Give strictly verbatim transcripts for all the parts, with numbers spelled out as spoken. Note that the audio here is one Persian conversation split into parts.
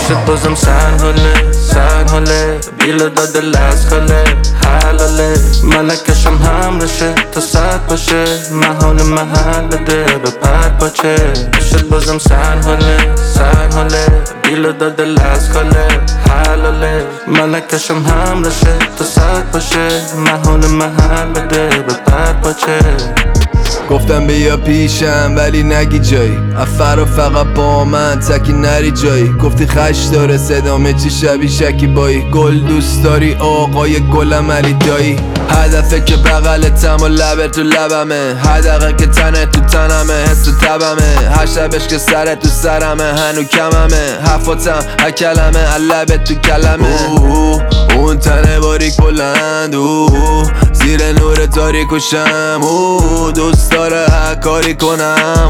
شد بازم سر حاله سر حاله بیل داده لز خاله حلاله ملکشم همرشه تا صد باشه محال محل بده به پر پاچه شد بازم سر حاله سر حاله بیل داده لز خاله حلاله ملکشم همرشه تا صد باشه محال محل بده به پر پاچه گفتم بیا پیشم ولی نگی جایی افر فقط با من تکی نری جایی گفتی خش داره صدامه چی شبی شکی بایی گل دوست داری آقای گلم علی دایی هدفه که بغلتم و لبه تو لبمه حدقه که تنه تو تنمه حس تو تبمه هر شبش که سر تو سرمه هنو کممه حفاتم هر کلمه لبه تو کلمه اون تنه باریک بلند زیر نور تاریک و شم دوست داره هر کاری کنم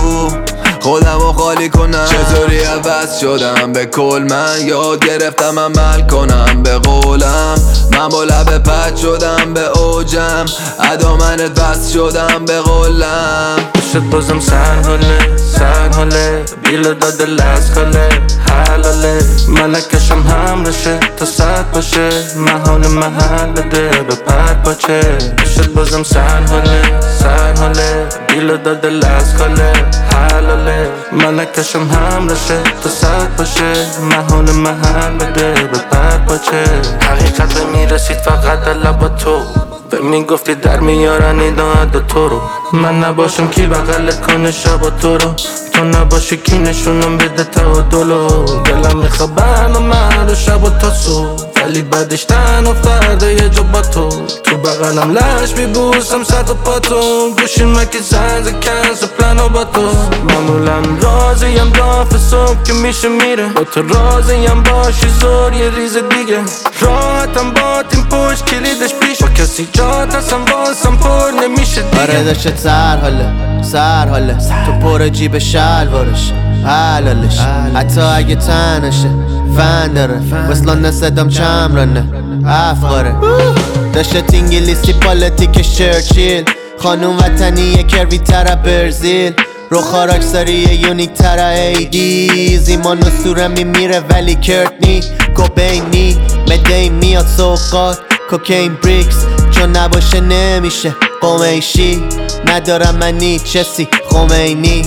خودم رو خالی کنم چطوری عوض شدم به کل من یاد گرفتم عمل کنم به قولم من با لبه پد شدم به اوجم ادا منت بس شدم به قولم شد بازم سر حاله سر حاله بیل داده لز خاله حلاله ملکشم همرشه تا صد باشه محال محل بده به پر پاچه شد بازم سر حاله سر حاله بیل داده لز خاله حلاله ملکشم همرشه تا صد باشه محال محل بده به پر پاچه حقیقت به میرسید فقط در لبا تو به میگفتی در میارن ایداد تو رو من نباشم کی بغلت کنه شبا تو رو تو نباشی کی نشونم بده تعادلو دلم میخواد برنامه رو شبا تا صبح ولی بعدش تن افتاده یه جا با تو تو بغلم لش میبوسم صد و پاتو گوشیم مکی زنز کنز پلانو با تو معمولا راضیم دافت صبح که میشه میره با تو راضیم باشی زور یه ریز دیگه راحتم با تیم پشت کلیدش پیش با کسی جات هستم بازم پر نمیشه دیگه آره داشت سر حاله سر حاله تو پر جیب شلوارش حلالش حتی اگه تنشه فن داره وصلان صدام چمرانه افغاره داشت انگلیسی پالیتیک شرچیل خانوم وطنی کروی تر برزیل رو خاراکساری یونیک تر ایدیز ایمان و سوره میمیره ولی کرتنی کوبینی مدین میاد سوقات کوکین بریکس چون نباشه نمیشه قمیشی ندارم من نیچسی خمینی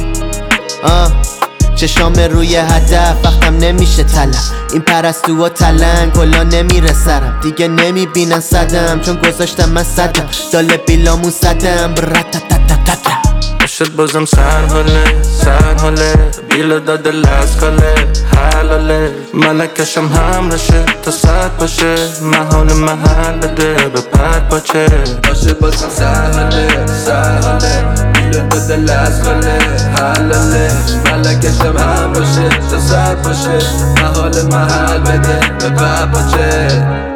آه چشام روی هدف وقتم نمیشه طلب این پرستو و تلن کلا نمیره سرم دیگه نمیبینن صدم چون گذاشتم من صدم دال بیلامون صدم براتاتاتاتا شد بازم سر حاله سر حاله بیل داده لز خاله حلاله ملکشم همرشه تا صد باشه محال محل بده به پر پاچه باشه بازم سر حاله سر حاله بیل داده لز خاله حلاله ملکشم هم باشه تا صد باشه محال محل بده به پر پاچه